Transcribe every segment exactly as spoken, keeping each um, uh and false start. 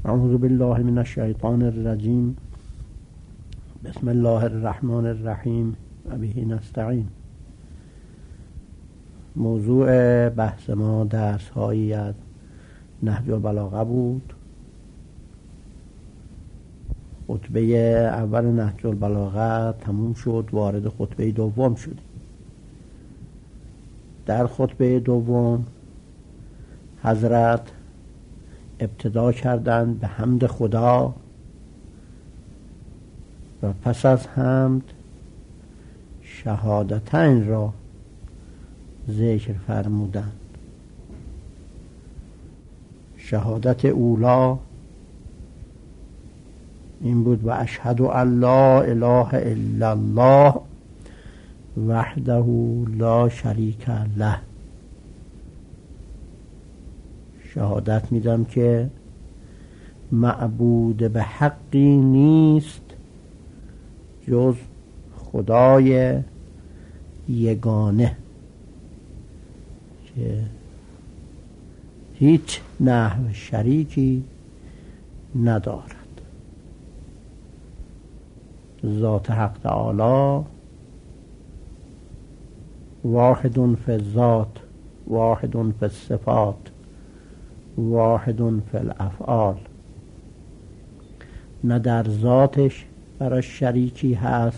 اعوذ بالله من الشیطان الرجیم. بسم الله الرحمن الرحیم و به نستعین. موضوع بحث ما درس هایی از نهج البلاغه بود. خطبه اول نهج البلاغه تموم شد، وارد خطبه دوم شدیم. در خطبه دوم حضرت ابتدا کردند به حمد خدا و پس از حمد شهادتین را ذکر فرمودند. شهادت اولا این بود: و اشهد ان لا اله الا الله وحده لا شریک له. شهادت میدم که معبود به حقی نیست جز خدای یگانه که هیچ نحو شریکی ندارد. ذات حق تعالی واحد فی الذات، واحد فی الصفات، واحد فی الافعال. نه در ذاتش برای شریکی هست،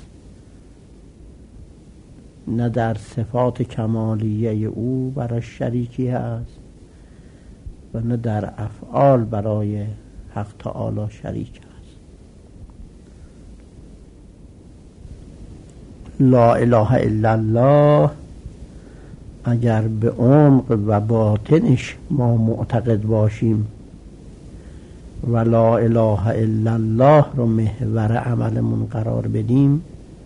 نه در صفات کمالیه او برای شریکی هست و نه در افعال برای حق تعالی شریک هست. لا اله الا الله اگر به عمق و باطنش ما معتقد باشیم و لا اله الا الله رو محور عملمون قرار بدیم،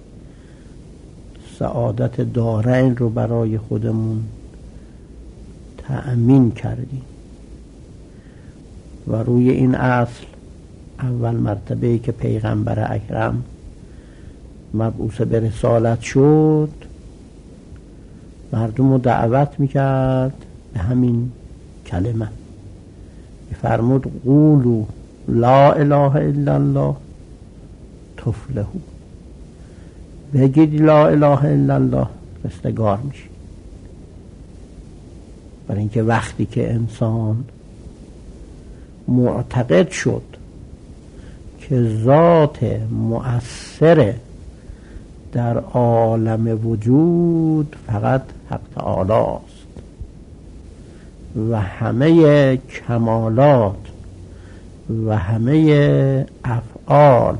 سعادت دارین رو برای خودمون تأمین کردیم و روی این اصل اول مرتبه که پیغمبر اکرم مبعوث به رسالت شد مردم رو دعوت میکرد به همین کلمه. فرمود قولوا لا اله الا الله تفلحوا. بگید لا اله الا الله رستگار میشی. برای اینکه وقتی که انسان معتقد شد که ذات مؤثر در عالم وجود فقط حق تعالی است و همه کمالات و همه افعال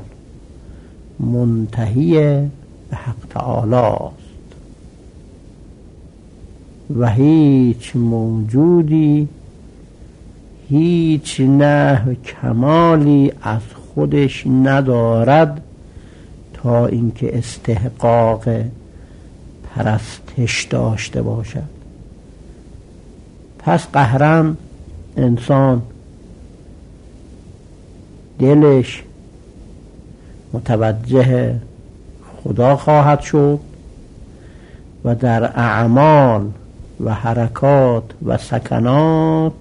منتهی به حق تعالی است و هیچ موجودی هیچ نحو کمالی از خودش ندارد تا اینکه استحقاق پرستش داشته باشد. پس قهرن انسان دلش متوجه خدا خواهد شد و در اعمال و حرکات و سکنات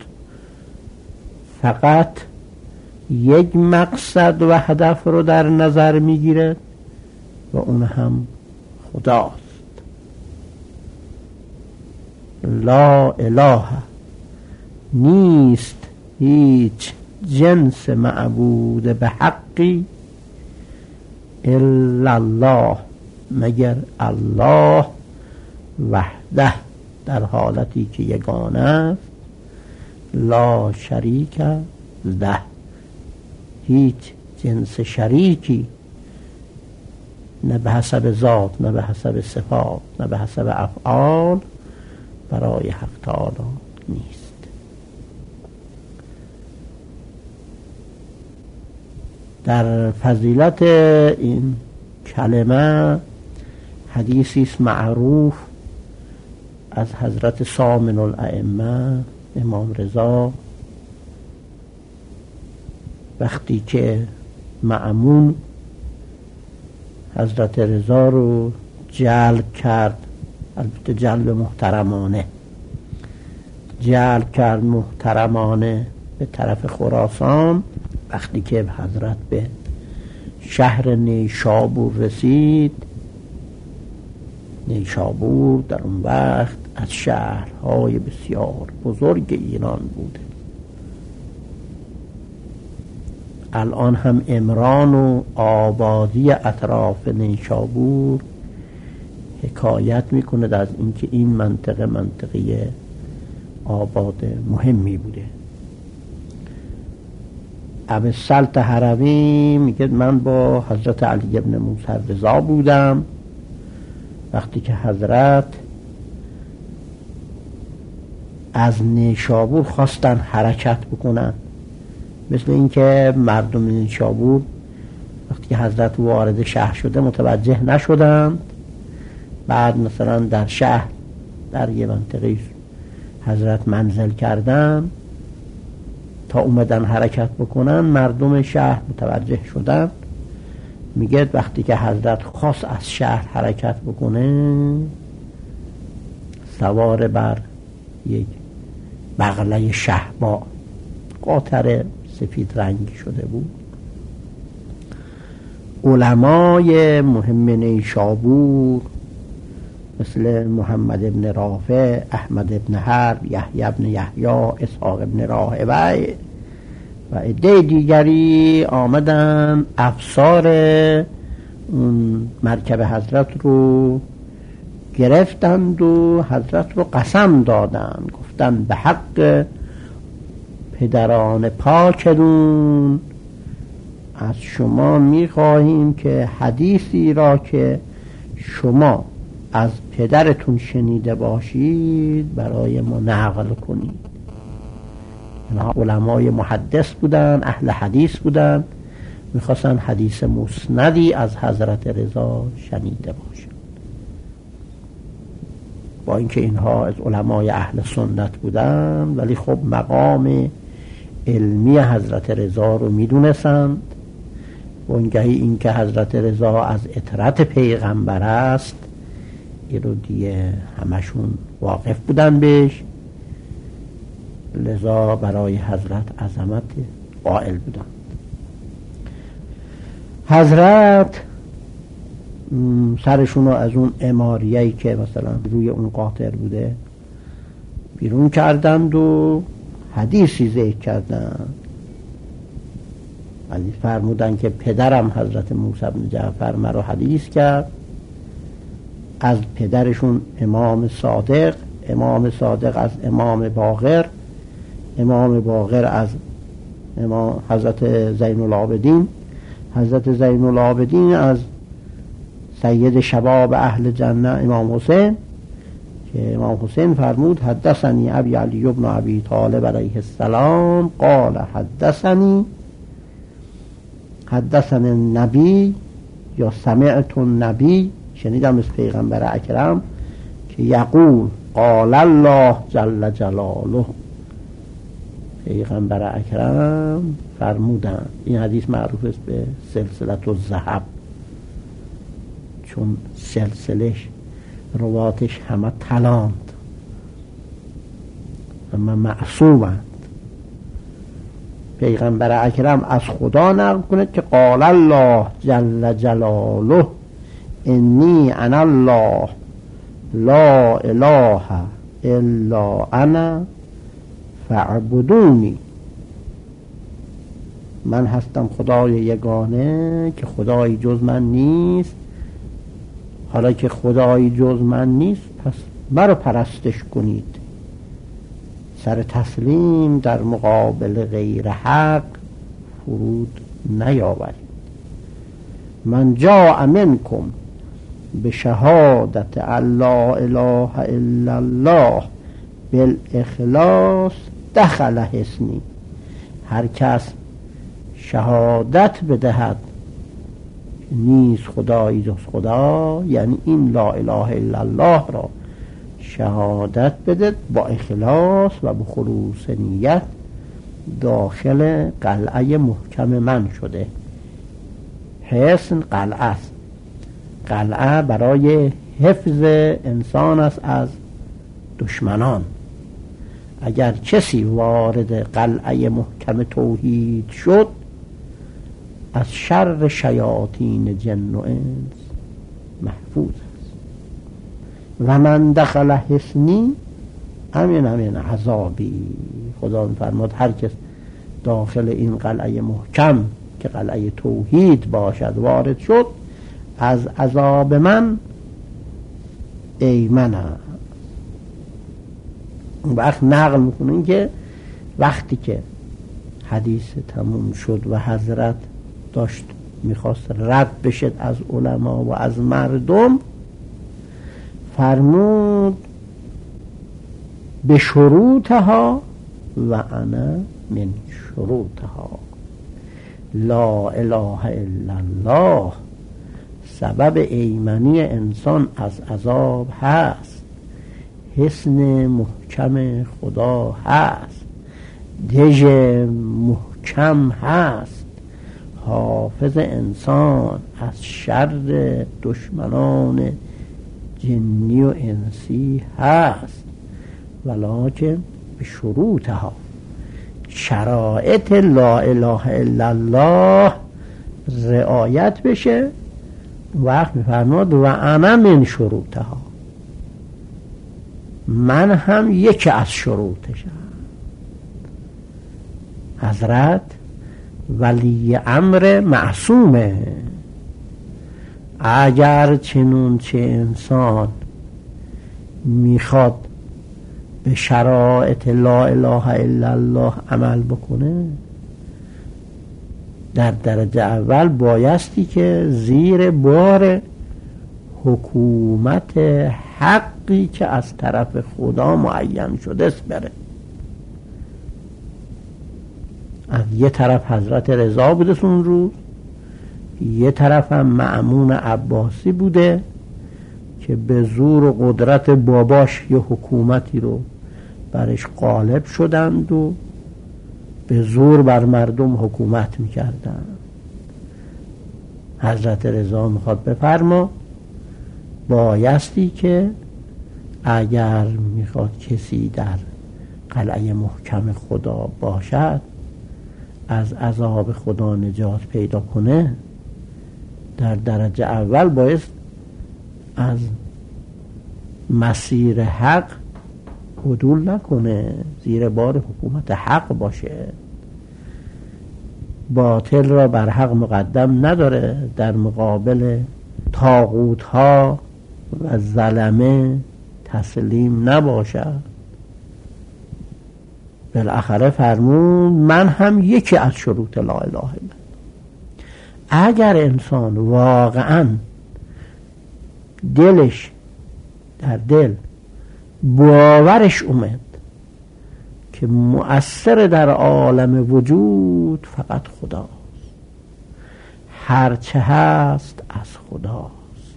فقط یک مقصد و هدف رو در نظر میگیرد و اون هم خداست. لا اله نیست هیچ جنس معبود به حقی الا الله مگر الله وحده در حالتی که یگانه است، لا شریک له هیچ جنس شریکی نه به حسب ذات نه به حسب صفات نه به حسب افعال برای حق تعالی نیست. در فضیلت این کلمه حدیثی است معروف از حضرت سامن الائمه امام رضا، وقتی که مأمون حضرت رضا رو جلب کرد، البته جلب محترمانه جلب کرد محترمانه به طرف خراسان وقتی که حضرت به شهر نیشابور رسید، نیشابور در اون وقت از شهرهای بسیار بزرگ ایران بوده. الان هم عمران و آبادی اطراف نیشابور حکایت میکنه از اینکه این منطقه منطقه آباد مهمی بوده. ابو سلط هروی میگه من با حضرت علی ابن موسی رضا بودم وقتی که حضرت از نیشابور خواستن حرکت بکنن، مثل اینکه مردم نیشابور وقتی که حضرت وارد شهر شده متوجه نشدند. بعد مثلا در شهر در یه منطقه حضرت منزل کردن، تا اومدن حرکت بکنن مردم شهر متوجه شدن. میگه وقتی که حضرت خواست از شهر حرکت بکنه، سوار بر یک بغله شهبا قاطر سفید رنگی شده بود. علمای مهم نیشابور مثل محمد ابن رافع، احمد ابن حرب، یحیی ابن یحیی، اسحاق ابن راهوی و عده دیگری آمدن افسار اون مرکب حضرت رو گرفتند و حضرت رو قسم دادند، گفتند به حق پدران پاکدون از شما میخواهیم که حدیثی را که شما از پدرتون شنیده باشید برای ما نقل کنید. اینها علمای محدث بودن، اهل حدیث بودن، میخواستن حدیث مسندی از حضرت رضا شنیده باشند. با اینکه اینها از علمای اهل سنت بودن، ولی خب مقام علمی حضرت رضا رو میدونستند. وانگهی اینکه حضرت رضا از اطرت پیغمبر است این رو دیگه همشون واقف بودن بهش، لذا برای حضرت عظمت قائل بودن. حضرت سرشون رو از اون عماریه‌ای که مثلا روی اون قاطر بوده بیرون کردند و حدیثی ذکر کردند. حدیث فرمودن که پدرم حضرت موسی بن جعفر مرا حدیث کرد از پدرشون امام صادق، امام صادق از امام باقر، امام باقر از امام حضرت زین العابدین، حضرت زین العابدین از سید شباب اهل جنه امام حسین، که امام حسین فرمود حدثنی ابی علی ابن ابی طالب علیه السلام قال حدثنی حدثنی النبی یا سمعت النبی، شنیدم از پیغمبر اکرم که یقول قال الله جل جلاله، پیغمبر اکرم فرمودن. این حدیث معروف است به سلسله الذهب، چون سلسلش رواتش همه طلاند اما معصومند. پیغمبر اکرم از خدا نقل کنه که قال الله جل جلاله انی انا الله لا اله الا انا فاعبدونی، من هستم خدای یگانه که خدایی جز من نیست، حالا که خدایی جز من نیست پس مرا پرستش کنید. سر تسلیم در مقابل غیر حق فرود نیاورید. من جاء منکم به شهادت لا اله الا الله بالاخلاص دخل حصنی، هر کس شهادت بدهد نیست خدایی جز خدا، یعنی این لا اله الا الله را شهادت بده با اخلاص و با خلوص نیت، داخل قلعه محکم من شده. حصن قلعه است، قلعه برای حفظ انسان است از دشمنان. اگر کسی وارد قلعه محکم توحید شد از شر شیاطین جن و انس محفوظ است. و من دخل حصنی امن امن عذابی. خدا می‌فرماد هر کس داخل این قلعه محکم که قلعه توحید باشد وارد شد، از عذاب من ایمن است. اون وقت نقل میکنن که وقتی که حدیث تموم شد و حضرت داشت میخواست رد بشد از علما و از مردم، فرمود به شروطها و انا من شروطها. لا اله الا الله سبب ایمنی انسان از عذاب هست، حصن محکم خدا هست، دژ محکم هست، حافظ انسان از شر دشمنان جنی و انسی هست، ولکن به شروطها، شرایط لا اله الا الله رعایت بشه. وقت میفرماد و انا من شروطها، من هم یکی از شروطشم. حضرت ولی امر معصومه. اگر چنون چه انسان میخواد به شرایط لا اله الا الله عمل بکنه، در درجه اول بایستی که زیر بار حکومت حقی که از طرف خدا معین شده است بره. از یه طرف حضرت رضا بوده اون روز، یه طرف هم مأمون عباسی بوده که به زور و قدرت باباش یه حکومتی رو برش غالب شدند و به زور بر مردم حکومت میکردن. حضرت رضا میخواد بفرما بایستی که اگر میخواد کسی در قلعه محکم خدا باشد، از عذاب خدا نجات پیدا کنه، در درجه اول بایست از مسیر حق عدول نکنه، زیر بار حکومت حق باشه، باطل را بر حق مقدم نداره، در مقابل طاغوت ها و ظلمه تسلیم نباشد. بالاخره فرمون من هم یکی از شروط لا اله الا الله. اگر انسان واقعا دلش در دل باورش اومد که مؤثر در عالم وجود فقط خداست، هرچه هست از خداست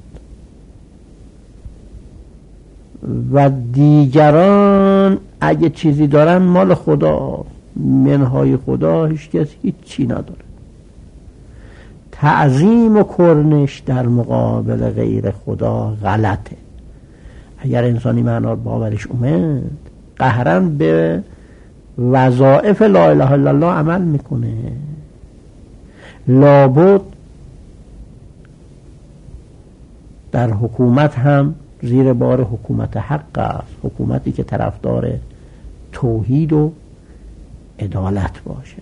و دیگران اگه چیزی دارن مال خدا، منهای خدا هیچ کس هیچ چی نداره. تعظیم و کرنش در مقابل غیر خدا غلطه. اگر انسانی معنا باورش اومد، قهرن به وظایف لا اله الا الله عمل میکنه. لابد در حکومت هم زیر بار حکومت حق است، حکومتی که طرفدار توحید و عدالت باشه.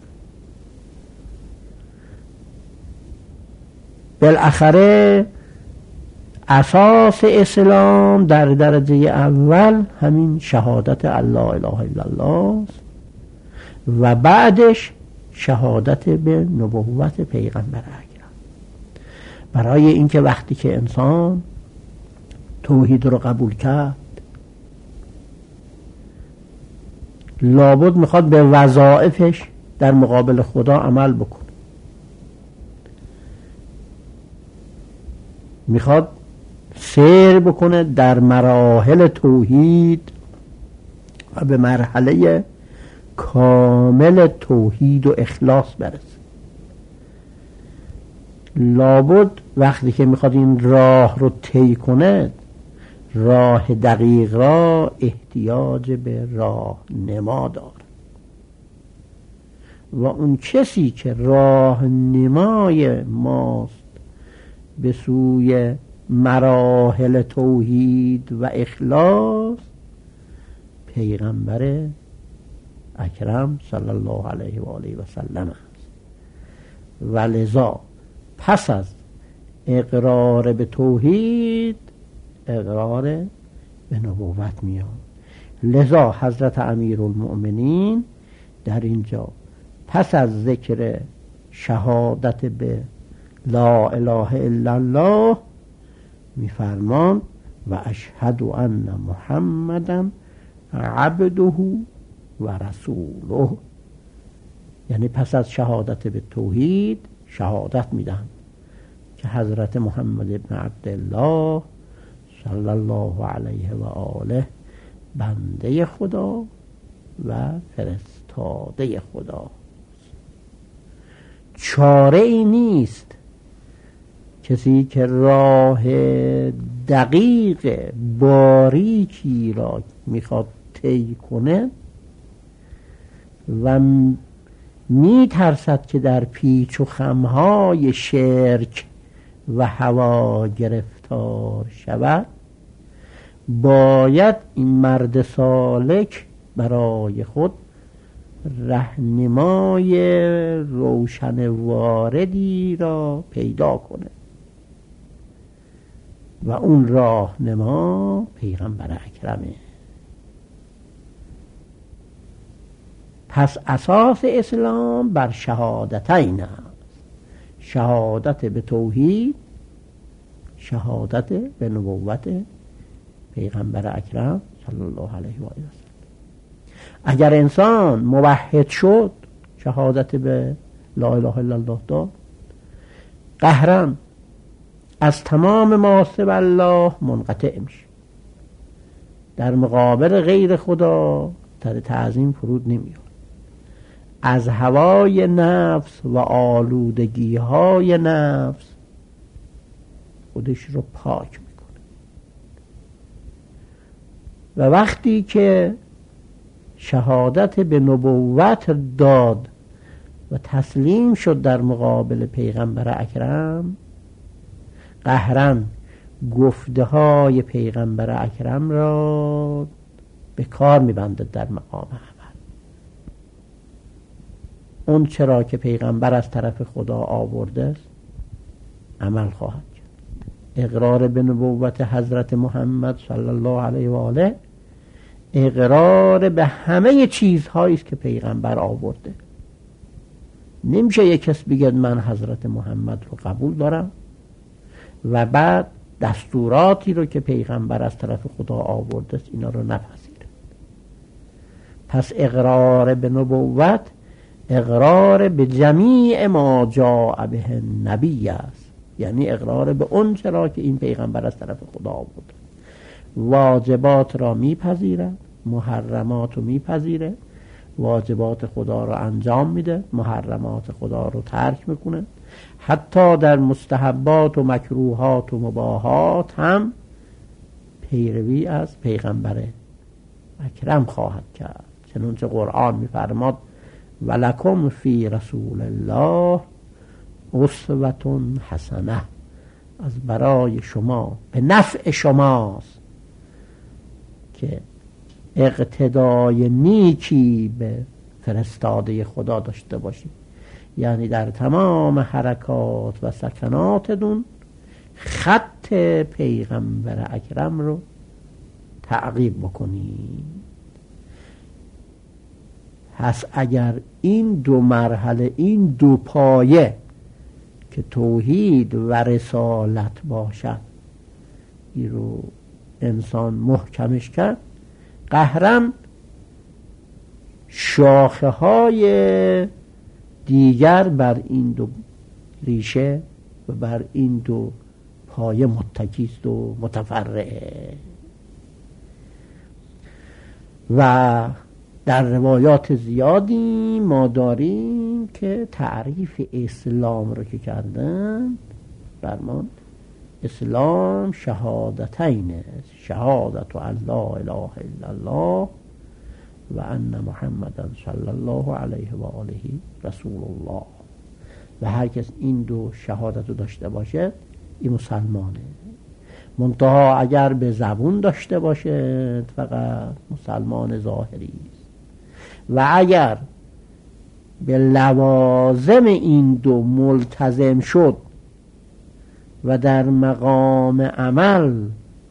بالاخره اساس اسلام در درجه اول همین شهادت لا اله الا الله و بعدش شهادت به نبوت پیغمبر اکرم. برای اینکه وقتی که انسان توحید رو قبول کرد، لابد میخواد به وظایفش در مقابل خدا عمل بکنه، میخواد سیر بکنه در مراحل توحید و به مرحله کامل توحید و اخلاص برسه. لابد وقتی که میخواد این راه رو طی کنه، راه دقیق را احتیاج به راه نما داره. و اون کسی که راهنمای ماست به سوی مراحل توحید و اخلاص پیغمبر اکرم صلی الله علیه و آله و سلم است. و لذا پس از اقرار به توحید اقرار به نبوت میاد. لذا حضرت امیرالمؤمنین در اینجا پس از ذکر شهادت به لا اله الا الله میفرمان و اشهد ان محمدا عبده و رسوله، یعنی پس از شهادت به توحید شهادت میدن که حضرت محمد ابن عبدالله صلی الله علیه و آله بنده خدا و فرستاده خدا. چاره ای نیست کسی که راه دقیق باریکی را میخواد طی کنه و می ترسد که در پیچ و خمهای شرک و هوا گرفتار شود، باید این مرد سالک برای خود رهنمای روشن واردی را پیدا کنه و اون راهنما پیغمبر اکرمه. پس اساس اسلام بر شهادتین است: شهادت به توحید، شهادت به نبوت پیغمبر اکرم صلی الله علیه و آله. اگر انسان موحد شد، شهادت به لا اله الا الله داد، قهرن از تمام مناسب الله منقطع میشه، در مقابل غیر خدا در تعظیم فرود نمیاد، از هوای نفس و آلودگی های نفس خودش رو پاک میکنه و وقتی که شهادت به نبوت داد و تسلیم شد در مقابل پیغمبر اکرم، قهرن گفته های پیغمبر اکرم را به کار میبندد در مقام عمل. اون چرا که پیغمبر از طرف خدا آورده است عمل خواهد کرد. اقرار به نبوت حضرت محمد صلی الله علیه و آله اقرار به همه چیزهایی است که پیغمبر آورده. نمیشه یک کس بگه من حضرت محمد رو قبول دارم و بعد دستوراتی رو که پیغمبر از طرف خدا آورده است اینا رو نپذیره. پس اقرار به نبوت اقرار به جمیع ما جاء به نبی است، یعنی اقرار به اون چرا که این پیغمبر از طرف خدا آورده. واجبات را میپذیره، محرمات رو میپذیره، واجبات خدا رو انجام میده، محرمات خدا رو ترک میکنه، حتی در مستحبات و مکروهات و مباحات هم پیروی از پیغمبر اکرم خواهد کرد. چنانچه قرآن میفرماد ولکم فی رسول الله اسوة حسنه، از برای شما به نفع شماست که اقتدای نیکی به فرستاده خدا داشته باشید، یعنی در تمام حرکات و سکناتتون خط پیغمبر اکرم رو تعقیب بکنید. پس اگر این دو مرحله، این دو پایه که توحید و رسالت باشد، این رو انسان محکمش کرد، قهرن شاخه های دیگر بر این دو ریشه و بر این دو پایه متکیست و متفرعه. و در روایات زیادی ما داریم که تعریف اسلام رو که کردن فرمان اسلام شهادتین است: شهادت ان لا اله الا الله و ان محمدا صلی الله علیه و آله رسول الله. و هر کس این دو شهادت رو داشته باشه این مسلمانه. منتها اگر به زبون داشته باشه فقط مسلمان ظاهری است، و اگر به لوازم این دو ملتزم شد و در مقام عمل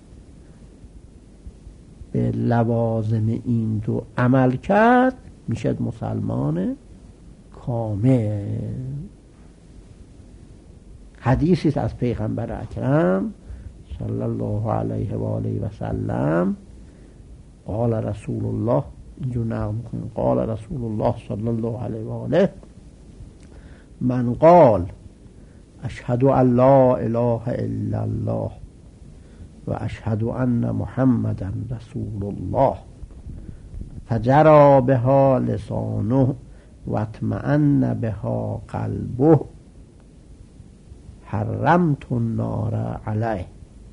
به لوازم این دو عمل کرد میشه مسلمان کامل. حدیثی است از پیغمبر اکرم صلی الله علیه و آله و سلم، قال رسول الله، اینجور نقل میکنیم، قال رسول الله صلی الله علیه و آله من قال اشهد ان لا اله الا الله و اشهد ان محمدا رسول الله فجرى بها لسانه و اطمأن بها قلبه حرمت النار علیه،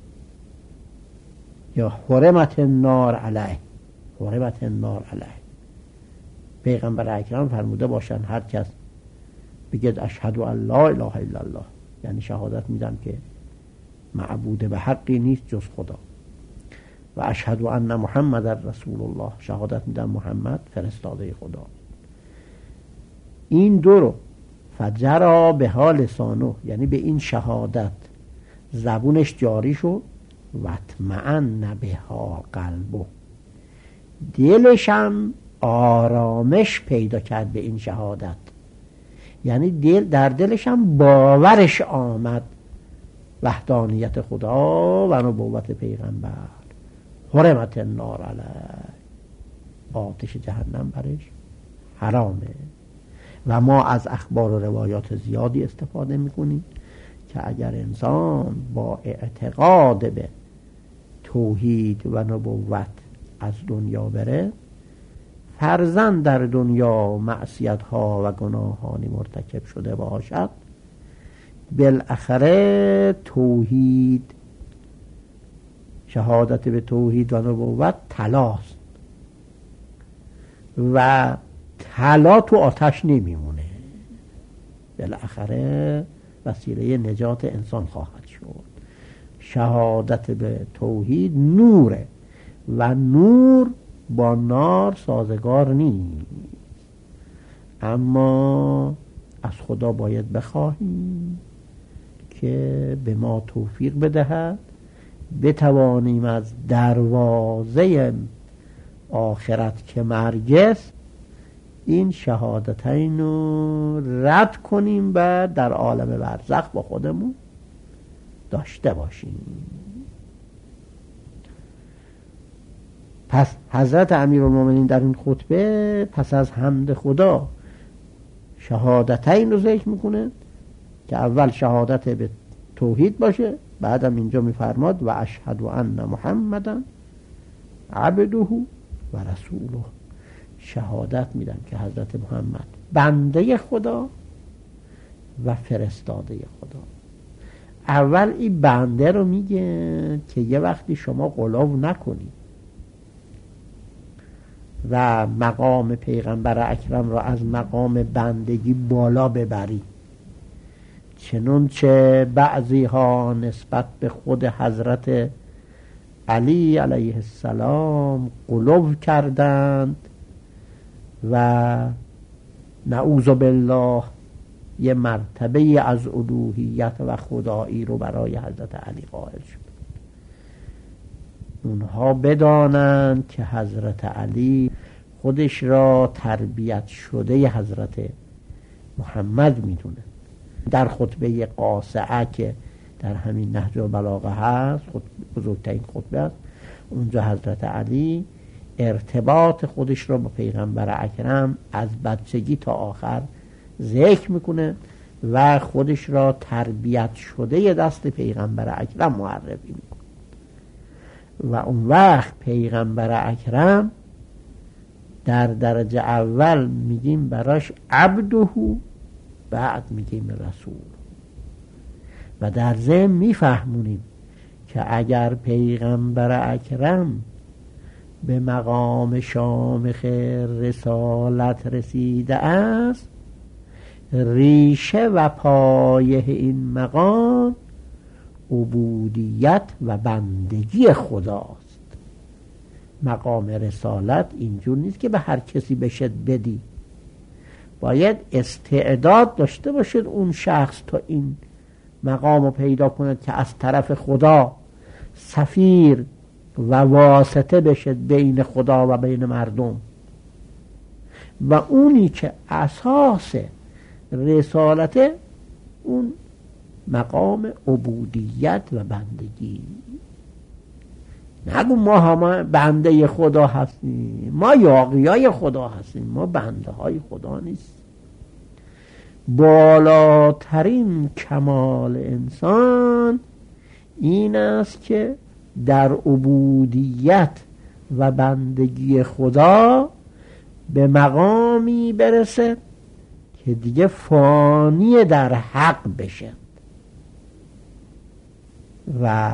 یا حرمت النار علیه، حرمت النار علیه. پیغمبر اکرم فرموده باشن هر کس بگید اشهد ان لا اله الا الله، یعنی شهادت میدم که معبود به حقی نیست جز خدا، و اشهد ان محمد رسول الله، شهادت میدم محمد فرستاده خدا. این دو رو فجرا به ها لسانه، یعنی به این شهادت زبونش جاری شد، و اطمأن بها قلبه، دلشم آرامش پیدا کرد به این شهادت، یعنی دل در دلشم باورش آمد وحدانیت خدا و نبوت پیغمبر. حرمت النار علیه، آتش جهنم برش حرامه. و ما از اخبار و روایات زیادی استفاده میکنیم که اگر انسان با اعتقاد به توحید و نبوت از دنیا بره، فرضاً در دنیا معصیت ها و گناهانی مرتکب شده باشد، بالاخره توحید، شهادت به توحید و نبوت طلاست و طلا تو آتش نمیمونه، بالاخره وسیله نجات انسان خواهد شد. شهادت به توحید نوره و نور با نار سازگار نیست، اما از خدا باید بخواهیم که به ما توفیق بدهد بتوانیم از دروازه آخرت که مرگ است این شهادتین رو رد کنیم و در عالم برزخ با خودمون داشته باشیم. پس حضرت امیرالمومنین در این خطبه پس از حمد خدا شهادتین رو ذکر میکنه که اول شهادت به توحید باشه، بعدم اینجا میفرماد و اشهد ان محمدا عبده و رسوله، شهادت میدم که حضرت محمد بنده خدا و فرستاده خدا. اول این بنده رو میگه که یه وقتی شما غلو نکنید و مقام پیغمبر اکرم را از مقام بندگی بالا ببرید، چنانچه بعضی ها نسبت به خود حضرت علی علیه السلام غلو کردند و نعوذ بالله یه مرتبه از الوهیت و خدایی رو برای حضرت علی قائل شد. اونها بدانند که حضرت علی خودش را تربیت شده حضرت محمد میدونه. در خطبه قاصعه که در همین نهج البلاغه هست، بزرگترین خطبه است، اونجا حضرت علی ارتباط خودش را با پیغمبر اکرم از بچگی تا آخر ذکر میکنه و خودش را تربیت شده دست پیغمبر اکرم معرفی میکنه. و اون وقت پیغمبر اکرم در درجه اول میگیم براش عبده، بعد میگیم رسول. و در ضمن میفهمونیم که اگر پیغمبر اکرم به مقام شامخ رسالت رسیده است، ریشه و پایه این مقام عبودیت و بندگی خداست. مقام رسالت اینجور نیست که به هر کسی بشد بدی، باید استعداد داشته باشد اون شخص تا این مقام رو پیدا کند که از طرف خدا سفیر و واسطه بشد بین خدا و بین مردم. و اونی که اساس رسالت اون مقام عبودیت و بندگی. نگو ما همه بنده خدا هستیم، ما یاغیای خدا هستیم، ما بنده های خدا نیست. بالاترین کمال انسان این است که در عبودیت و بندگی خدا به مقامی برسه که دیگه فانی در حق بشه و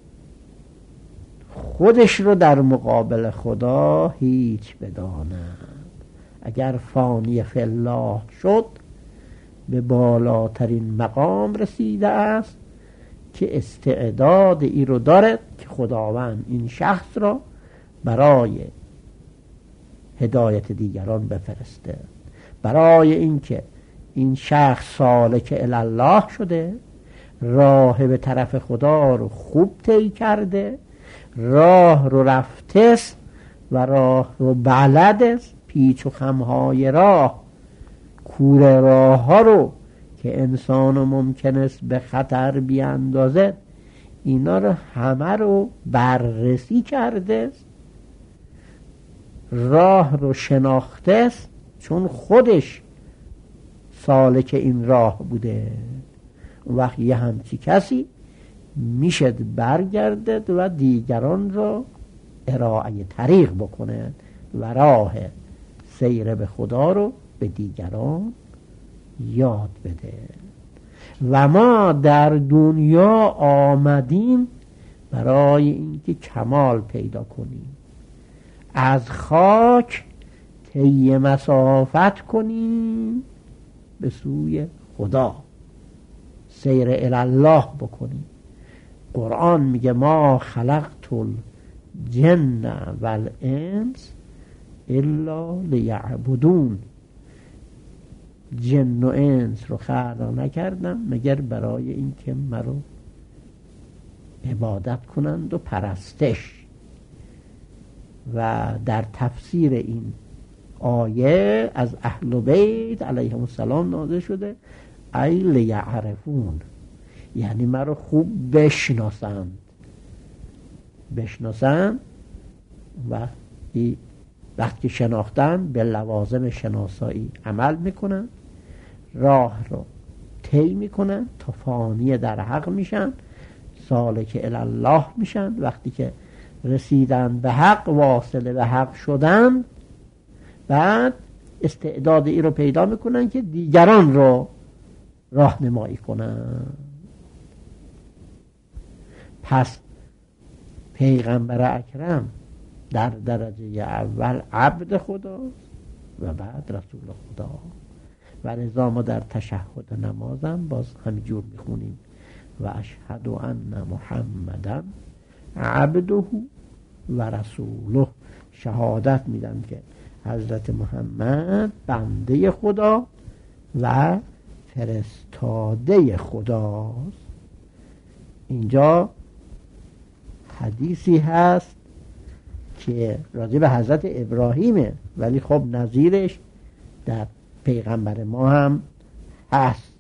خودش رو در مقابل خدا هیچ بداند. اگر فانی فی الله شد به بالاترین مقام رسیده است که استعداد ای رو دارد که خداوند این شخص را برای هدایت دیگران بفرسته، برای اینکه این شخص سالک الله شده، راه به طرف خدا رو خوب طی کرده، راه رو رفته است و راه رو بلد است، پیچ و خمهای راه، کوره راه ها رو که انسان ممکن است به خطر بیاندازد، اینا رو همه رو بررسی کرده است، راه رو شناخته است، چون خودش سالک این راه بوده. وقت یه همچی کسی میشد برگردد و دیگران را ارائه طریق بکنه و راه سیر به خدا رو به دیگران یاد بده. و ما در دنیا آمدیم برای اینکه کمال پیدا کنیم، از خاک طی مسافت کنیم به سوی خدا، سیر الله بکنیم. قرآن میگه ما خلقت الجن والانس الا لیعبدون، جن و انس رو خلق نکردم مگر برای اینکه مرا عبادت کنند و پرستش. و در تفسیر این آیه از اهل بیت علیهم السلام نازل شده ای لیعرفون، یعنی مرا خوب بشناسند بشناسند و وقتی شناختن به لوازم شناسایی عمل میکنن، راه رو طی میکنن تا فانی در حق میشن، سالک الله میشن. وقتی که رسیدن به حق، واصل به حق شدن، بعد استعداد ای رو پیدا میکنن که دیگران رو راهنمایی کنن. پس پیغمبر اکرم در درجه اول عبد خدا و بعد رسول خدا. و لذا ما در تشهد و نمازم باز همینجور میخونیم و اشهد ان محمدن عبده و رسوله، شهادت میدم که حضرت محمد بنده خدا و فرستاده خداست. اینجا حدیثی هست که راجع به حضرت ابراهیمه، ولی خب نظیرش در پیغمبر ما هم هست.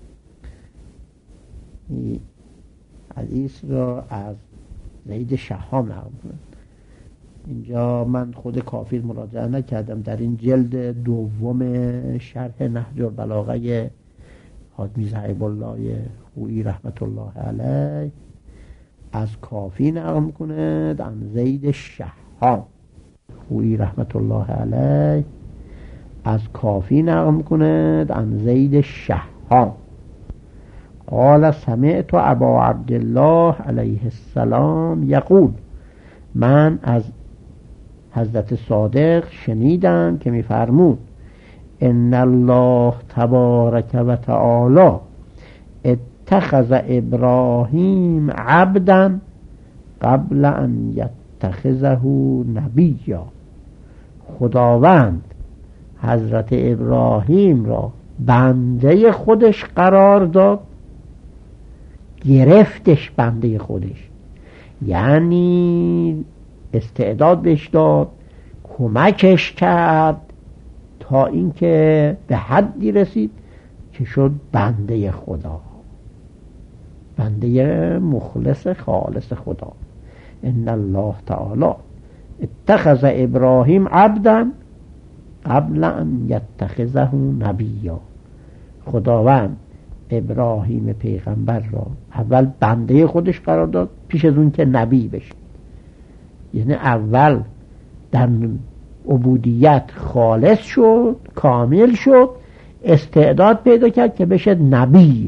این حدیث را از زید شهام نقل کنم. اینجا من خود کافی مراجعه نکردم، در این جلد دوم شرح نهج البلاغه حاج میرزا حبیب الله خویی رحمت الله علیه از کافی نقل میکنه عن زید شهام. خویی رحمت الله علیه از کافی نقل میکنه عن زید شهام قال سمعت ابا عبدالله علیه السلام یقول، من از حضرت صادق شنیدن که میفرمود ان الله تبارک و تعالی اتخذ ابراهیم عبدا قبل ان یتخذه نبیا. خداوند حضرت ابراهیم را بنده خودش قرار داد، گرفتش بنده خودش، یعنی استعداد بهش داد، کمکش کرد تا اینکه به حدی رسید که شد بنده خدا، بنده مخلص خالص خدا. ان الله تعالی اتخذ ابراهیم عبدا قبل ان یتخذه نبیا. خداوند ابراهیم پیغمبر را اول بنده خودش قرار داد پیش از اون که نبی بشه، یعنی اول در عبودیت خالص شد، کامل شد، استعداد پیدا کرد که بشه نبی.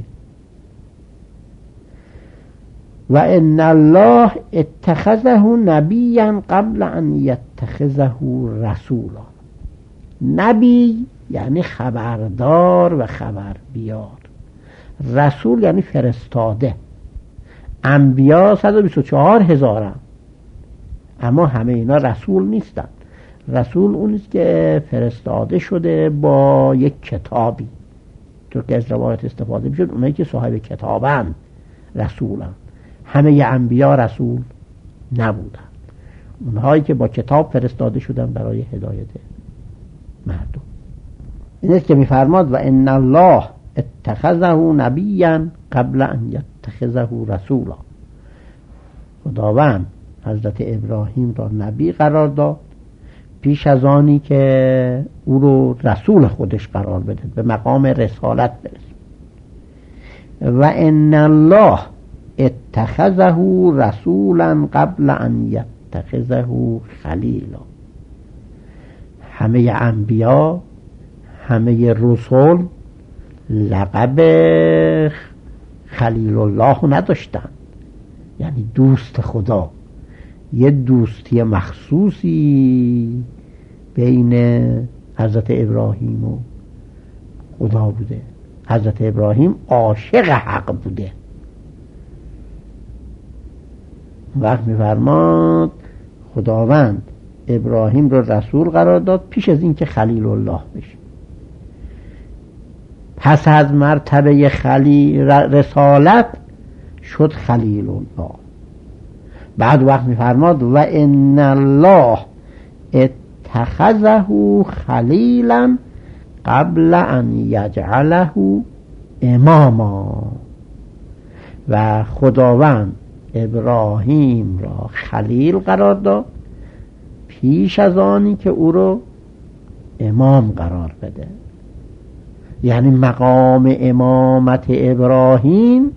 و ان الله اتخذه نبیا قبل ان یتخذه رسولا. نبی یعنی خبردار و خبر بیار، رسول یعنی فرستاده. انبیا صد و بیست و چهار هزارم، اما همه اینا رسول نیستن. رسول اونیست که فرستاده شده با یک کتابی، تو که از روایت استفاده میشد اونایی که صاحب کتابن رسولن. همه انبیا رسول نبودن، اونهایی که با کتاب فرستاده شدن برای هدایت مردم. این است که میفرماد و ان الله اتخذه نبیا قبل ان یتخذه رسولا. خداوند حضرت ابراهیم را نبی قرار داد پیش از آنی که او رو رسول خودش قرار بده، به مقام رسالت برسه. و ان الله اتخذه رسولا قبل ان یتخذه خلیلا. همه انبیا، همه رسول لقب خلیل الله نداشتن، یعنی دوست خدا. یه دوستی مخصوصی بین حضرت ابراهیم و خدا بوده. حضرت ابراهیم عاشق حق بوده. وقت می‌فرماد خداوند ابراهیم رو رسول قرار داد پیش از این که خلیل الله بشه. پس از مرتبه خلیل رسالت شد خلیل الله. بعد وقت می‌فرماد و ان الله اتخذه خلیلا قبل ان یجعله اماما. و خداوند ابراهیم را خلیل قرار داد پیش از آنی که او رو امام قرار بده. یعنی مقام امامت ابراهیم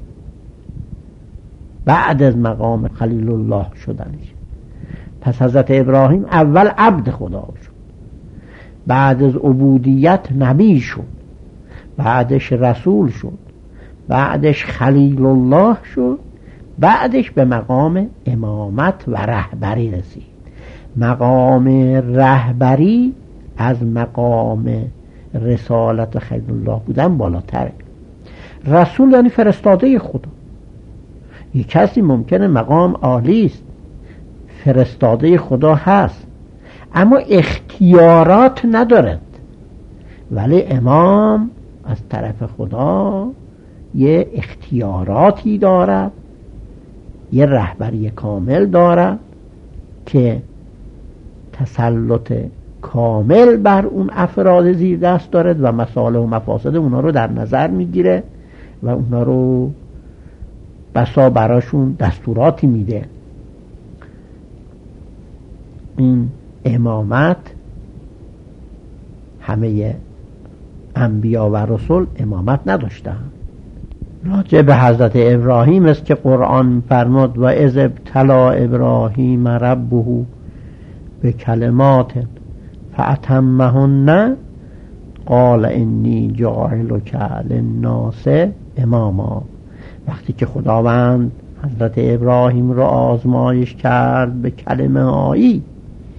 بعد از مقام خلیل الله شدنش. پس حضرت ابراهیم اول عبد خدا شد، بعد از عبودیت نبی شد، بعدش رسول شد، بعدش خلیل الله شد، بعدش به مقام امامت و رهبری رسید. مقام رهبری از مقام رسالت و خلیل الله بودن بالاتره. رسول یعنی فرستاده خدا. یک کسی ممکنه مقام عالی است، فرستاده خدا هست، اما اختیارات ندارد، ولی امام از طرف خدا یه اختیاراتی دارد، یه رهبری کامل دارد که تسلط کامل بر اون افراد زیر دست دارد و مصالح و مفاسد اونا رو در نظر میگیره و اونا رو بسا براشون دستوراتی میده. این امامت همه انبیا و رسول امامت نداشتن. راجع به حضرت ابراهیم است که قرآن فرمود و اذ ابتلا ابراهیم ربه به کلمات فاتمهن قال انی جاعلک للناس اماما. وقتی که خداوند حضرت ابراهیم را آزمایش کرد به کلمه هایی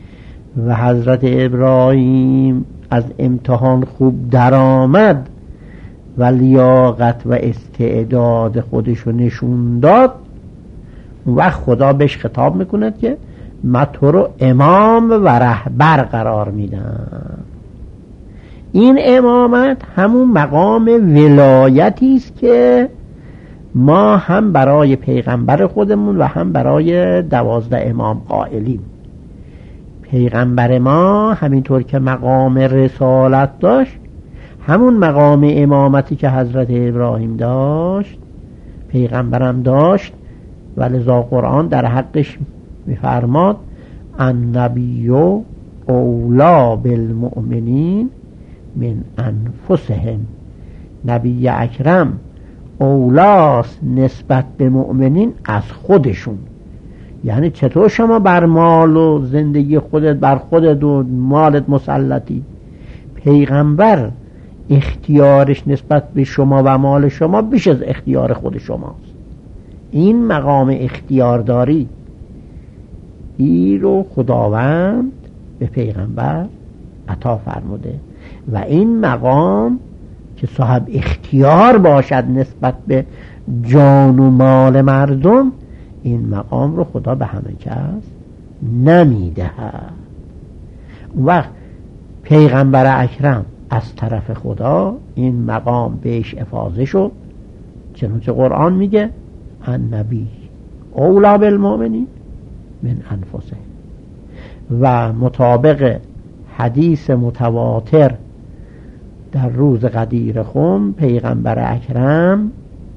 و حضرت ابراهیم از امتحان خوب درآمد و لیاقت و استعداد خودشو نشون داد، اون وقت خدا بهش خطاب میکند که من تو رو امام و رهبر قرار میدم. این امامت همون مقام ولایتی است که ما هم برای پیغمبر خودمون و هم برای دوازده امام قائلیم. پیغمبر ما همینطور که مقام رسالت داشت، همون مقام امامتی که حضرت ابراهیم داشت پیغمبرم داشت، و لذا قرآن در حقش میفرماد النبی اولی بالمؤمنین من انفسهم. نبی اکرم اولاست نسبت به مؤمنین از خودشون. یعنی چطور شما بر مال و زندگی خودت بر خودت و مالت مسلطی؟ پیغمبر اختیارش نسبت به شما و مال شما بیش از اختیار خود شماست. این مقام اختیارداری این رو خداوند به پیغمبر عطا فرموده، و این مقام که صاحب اختیار باشد نسبت به جان و مال مردم، این مقام رو خدا به همه کس نمیدهد. اون وقت پیغمبر اکرم از طرف خدا این مقام بهش افاضه شد، چنانچه قرآن میگه النبی اولی بالمؤمنین من انفسهم. و مطابق حدیث متواتر در روز غدیر خم پیغمبر اکرم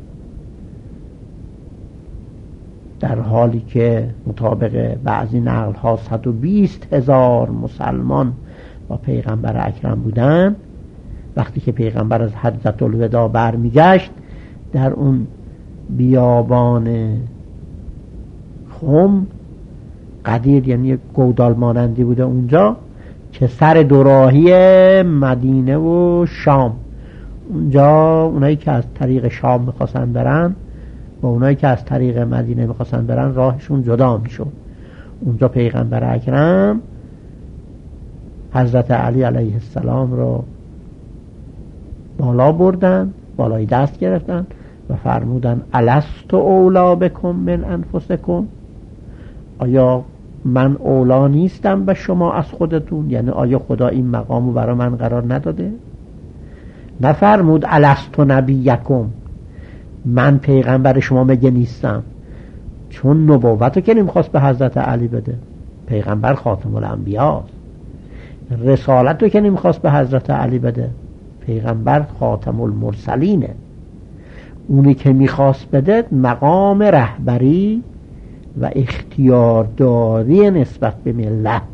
در حالی که مطابق بعضی نقل ها صد و بیست هزار مسلمان با پیغمبر اکرم بودن، وقتی که پیغمبر از حجة الوداع برمیگشت در اون بیابان خم، غدیر یعنی گودال مانندی بوده اونجا که سر دوراهی مدینه و شام، اونجا اونایی که از طریق شام میخواستن برن و اونایی که از طریق مدینه میخواستن برن راهشون جدا میشد. اونجا پیغمبر اکرم حضرت علی علیه السلام رو بالا بردن، بالای دست گرفتن و فرمودن الست اولا بکم من انفسکم، آیا من اولا نیستم به شما از خودتون؟ یعنی آیا خدا این مقامو برای من قرار نداده؟ نفرمود الست نبیکم، من پیغمبر شما مگه نیستم؟ چون نبوتو که نمیخواست به حضرت علی بده، پیغمبر خاتم الانبیاست. رسالتو که نمیخواست به حضرت علی بده، پیغمبر خاتم المرسلینه. اونی که میخواست بده مقام رهبری و اختیارداری نسبت به ملت.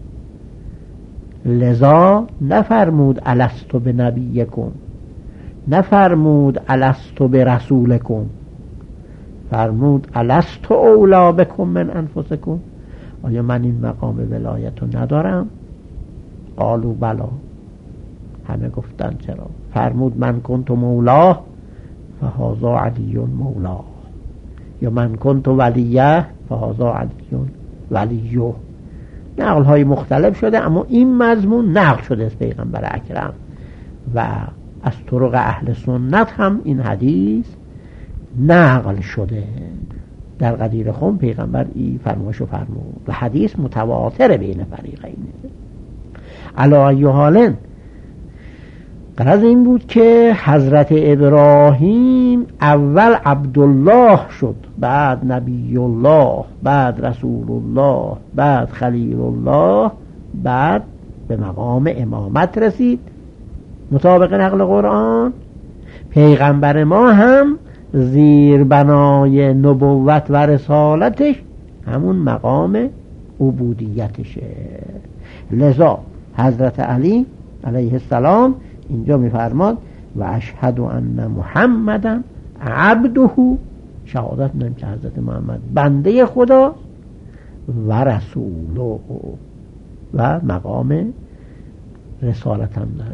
لذا نفرمود الستو به نبیکم، نفرمود الستو به رسولکم، فرمود الستو اولا بکم من انفسکم، آیا من این مقام ولایت رو ندارم؟ قالوا بلا، همه گفتن چرا. فرمود من کنت مولاه فهذا علی مولاه، یا من کنت ولیه فهذا علی ولیه. نقل های مختلف شده، اما این مضمون نقل شده از پیغمبر اکرم و از طرق اهل سنت هم این حدیث نقل شده. در غدیر خم پیغمبر این فرمایشو فرمود و حدیث متواتر بین فریقین. علی ای حال غرض این بود که حضرت ابراهیم اول عبدالله شد، بعد نبی الله، بعد رسول الله، بعد خلیل الله، بعد به مقام امامت رسید مطابق نقل قرآن. پیغمبر ما هم زیر بنای نبوت و رسالتش همون مقام عبودیتشه. لذا حضرت علی علیه السلام اینجا میفرماد و اشهد ان محمدن عبده، شهادت میدم که حضرت محمد بنده خدا و رسوله و مقام رسالت هم داره.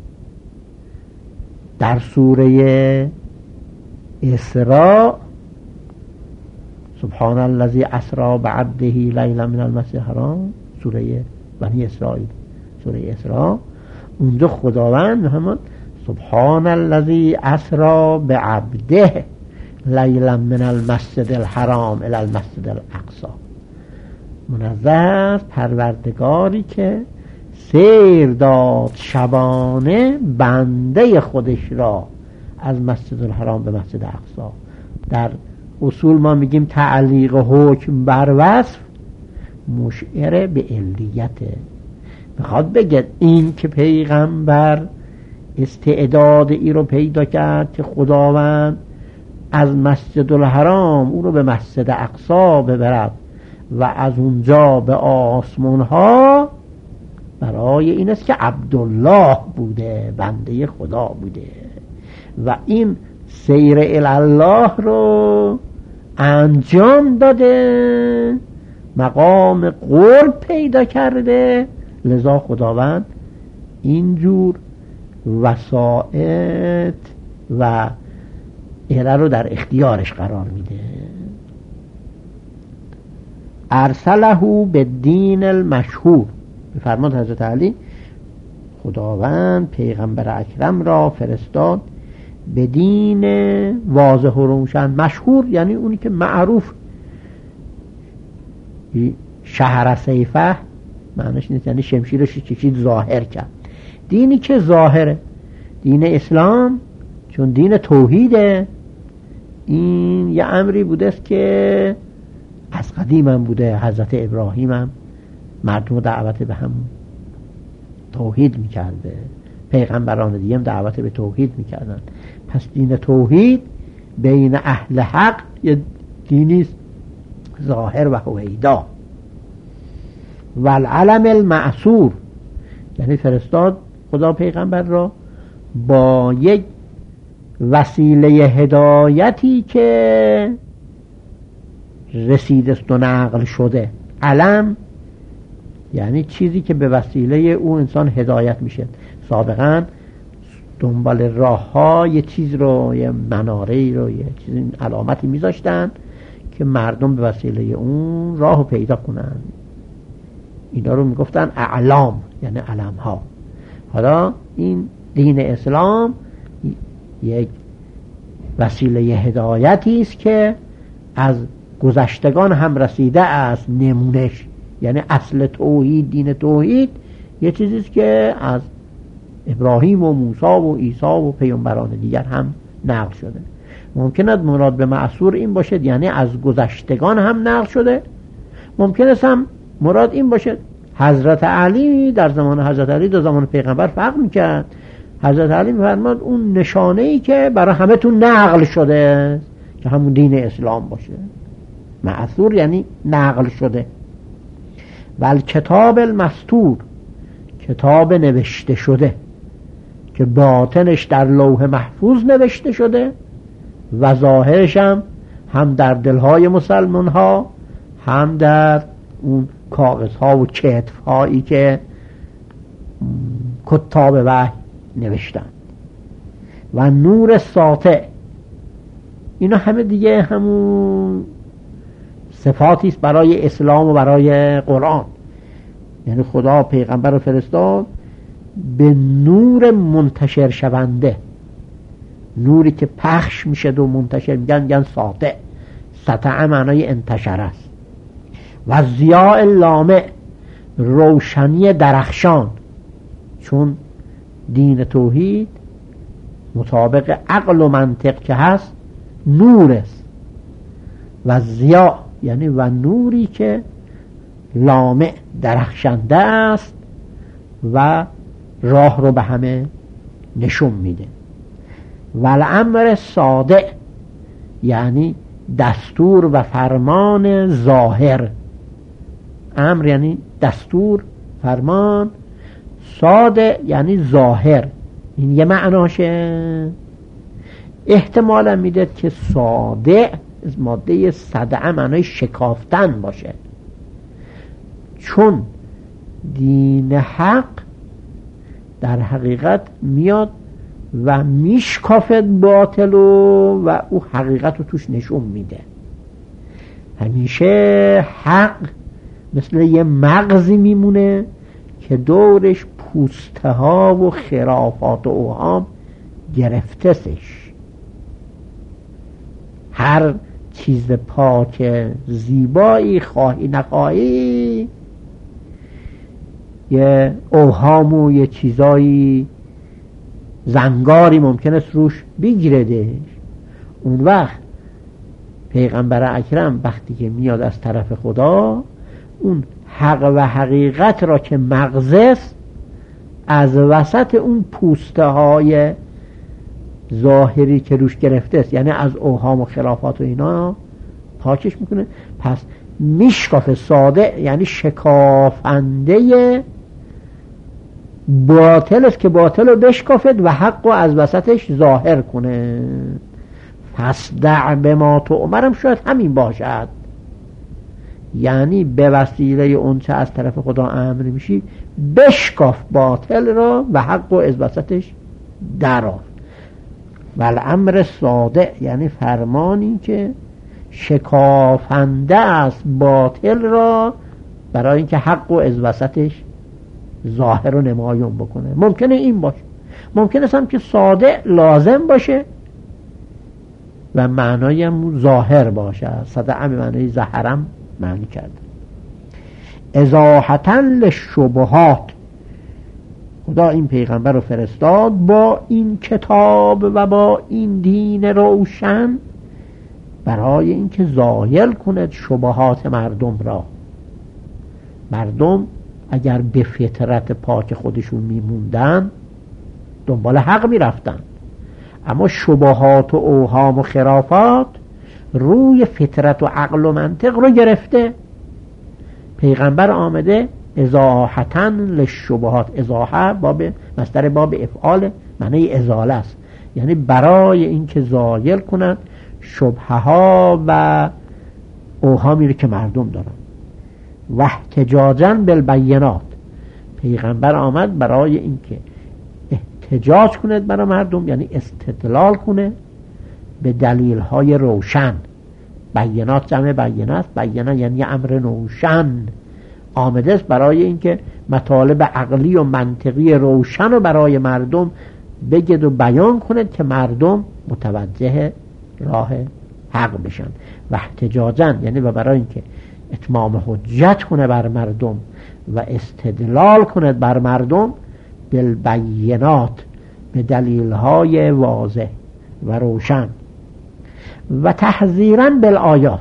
در سوره اسراء سبحان الذی اسری بعبده لیلا من المسجد الحرام، سوره بنی اسرائیل، سوره اسراء، اونجا خداوند همون سبحان الذی اسری بعبده لیلا من المسجد الحرام الی المسجد الاقصی، منزه است پروردگاری که سیر داد شبانه بنده خودش را از مسجد الحرام به مسجد اقصی. در اصول ما میگیم تعلیق حکم بر وصف مشعر به علیته، میخواد بگه این که پیغمبر استعداد ای رو پیدا کرد که خداوند از مسجد الحرام او رو به مسجد اقصی ببرد و از اونجا به آسمان ها، برای این است که عبدالله بوده، بنده خدا بوده و این سیر الله رو انجام داده، مقام قرب پیدا کرده، لذا خداوند اینجور وسائط و ایره رو در اختیارش قرار میده. ارسله به دین المشهور، فرمان حضرت علی، خداوند پیغمبر اکرم را فرستاد به دین واضح و روشن. مشهور یعنی اونی که معروف، شهر سیفه معنیش نیست یعنی شمشیرش کشید ظاهر کرد، دینی که ظاهره، دین اسلام چون دین توحیده، این یه امری بوده است که از قدیم هم بوده. حضرت ابراهیم هم مردم دعوت به هم توحید میکرده، پیغمبران دیگه هم دعوت به توحید میکردن. پس دین توحید بین اهل حق یه دینی ظاهر و هویدا. والعلم المعصور، یعنی فرستاد خدا پیغمبر را با یک وسیله هدایتی که رسیدست و نقل شده. علم یعنی چیزی که به وسیله او انسان هدایت میشه. سابقا دنبال راه ها یه چیز رو، یه مناره رو، یه چیز علامتی میذاشتن که مردم به وسیله اون راه رو پیدا کنن. اینا رو میگفتن اعلام، یعنی علم ها. حالا این دین اسلام یک وسیله هدایتی است که از گذشتگان هم رسیده است. نمونش یعنی اصل توحید، دین توحید یه چیزی است که از ابراهیم و موسی و عیسی و پیامبران دیگر هم نقل شده. ممکن است مراد به معصور این باشه یعنی از گذشتگان هم نقل شده، ممکن است هم مراد این باشه. حضرت علی در زمان حضرت علی در زمان پیغمبر فرق میکرد. حضرت علی میفرماد اون نشانه ای که برای همه تون نقل شده که همون دین اسلام باشه. معصور یعنی نقل شده. ول کتاب المستور، کتاب نوشته شده که باطنش در لوح محفوظ نوشته شده و ظاهرش هم هم در دلهای مسلمان ها هم در اون کاغذ ها و کتف هایی که کتاب وحی نوشتن. و نور ساطع، اینا همه دیگه همون صفاتی است برای اسلام و برای قرآن. یعنی خدا پیغمبر رو فرستاد به نور منتشر شونده، نوری که پخش میشه و منتشر، میگن میگن ساطع. سطع معنای انتشر است. و ضیاء لامع، روشنی درخشان، چون دین توحید مطابق عقل و منطق که هست نور است. و ضیاء یعنی و نوری که لامع درخشنده است و راه رو به همه نشون میده. و الامر صادع یعنی دستور و فرمان ظاهر. امر یعنی دستور، فرمان. صادع یعنی ظاهر. این یه معناشه. احتمالا میده که صادع از ماده صدع معنای شکافتن باشه، چون دین حق در حقیقت میاد و میشکافت باطل و, و او حقیقت رو توش نشون میده. همیشه حق مثل یه مغزی میمونه که دورش پوسته ها و خرافات و اوهام گرفته سش. هر چیز پاک زیبایی خواهی نخواهی یه اوهام و یه چیزایی زنگاری ممکن است روش بگیردش. اون وقت پیغمبر اکرم وقتی که میاد از طرف خدا اون حق و حقیقت را که مغز است از وسط اون پوسته های ظاهری که روش گرفته است، یعنی از اوهام و خلافات و اینا پاکش میکنه. پس میشکافه، ساده یعنی شکافنده باطل است که باطل رو بشکافد و حق رو از وسطش ظاهر کنه. پس دع به ما تو عمرم شاید همین باشد، یعنی به وسیله اون چه از طرف خدا امر میشی بشکاف باطل را و حق رو از وسطش درآر. ول امر ساده یعنی فرمانی که شکافنده است باطل را برای اینکه حق رو از وسطش ظاهر و نمایان بکنه. ممکنه این باشه، ممکنه هم که ساده لازم باشه و معنای هم ظاهر باشه. صدع به معنای ظهرم معنی کرده. ازاحتاً للشبهات، خدا این پیغمبر رو فرستاد با این کتاب و با این دین روشن برای اینکه زایل کند شبهات مردم را. مردم اگر به فطرت پاک خودشون میموندن دنبال حق میرفتن، اما شبهات و اوهام و خرافات روی فطرت و عقل و منطق رو گرفته. پیغمبر آمده ازاحتاً للشبهات، ازاحه باب مصدر باب افعال معنی ازاله است، یعنی برای اینکه زایل کنند شبهه ها و اوهامی رو که مردم دارن. و احتجاجاً بالبینات، پیغمبر آمد برای اینکه احتجاج کند برای مردم، یعنی استدلال کنه به دلیل های روشن. بینات جمع بینات، بینه یعنی امر روشن. آمده است برای اینکه مطالب عقلی و منطقی روشن رو برای مردم بگید و بیان کند که مردم متوجه راه حق بشن. و احتجاجاً یعنی برای اینکه اتمام حجت کنه بر مردم و استدلال کند بر مردم بالبینات، به دلیل‌های واضح و روشن. و تحذیراً بالآیات،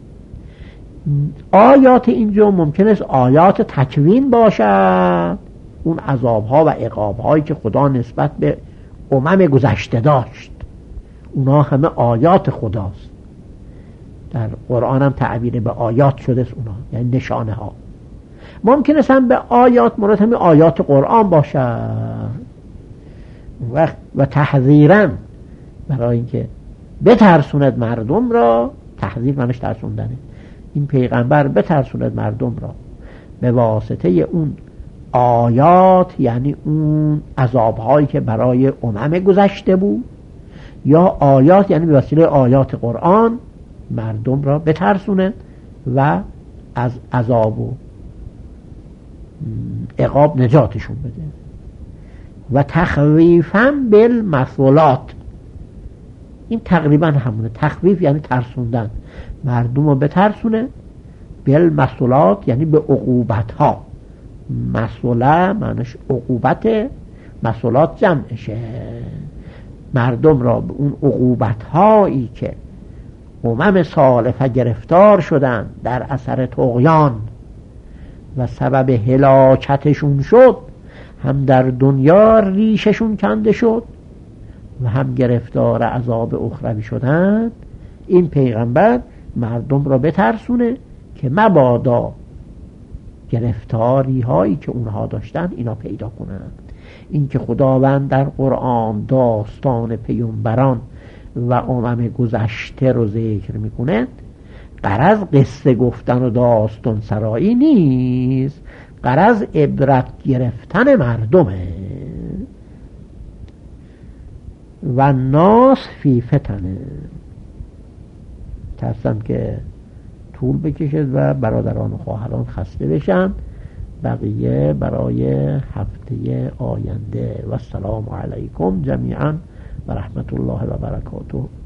آیات اینجا ممکن است آیات تکوین باشد، اون عذاب‌ها و عقاب‌هایی که خدا نسبت به امم گذشته داشت اونا همه آیات خداست. در قرآن هم تعبیر به آیات شده است اونا، یعنی نشانه ها. ممکن است هم به آیات مراد همین آیات قرآن باشد. و, و تحذیراً برای اینکه بترسوند مردم را، تحذیر معنیش ترسوندنه، این پیغمبر بترسوند مردم را به واسطه اون آیات، یعنی اون عذابهایی که برای امم گذشته بود، یا آیات یعنی به وسیله آیات قرآن مردم را بترسونه و از عذاب و عقاب نجاتشون بده. و تخویفاً بالمثلات، این تقریبا همونه. تخویف یعنی ترسوندن، مردم رو بترسونه. بالمثلات یعنی به عقوبت ها. مثله معنیش عقوبت، مثلات جمعشه. مردم را به اون عقوبت هایی که امم سالفه گرفتار شدن در اثر طغیان و سبب هلاکتشون شد، هم در دنیا ریششون کنده شد و هم گرفتار عذاب اخروی شدن، این پیغمبر مردم را بترسونه که مبادا گرفتاری هایی که اونها داشتن اینا پیدا کنند. این که خداوند در قرآن داستان پیامبران و امم گذشته رو ذکر میکنه، غرض قصه گفتن و داستان سرایی نیست، غرض عبرت گرفتن مردمه. و ناس فی فتنه، ترسم که طول بکشد و برادران و خواهران خسته بشن بقیه برای هفته آینده. و السلام علیکم جمیعا و رحمت الله و برکاته.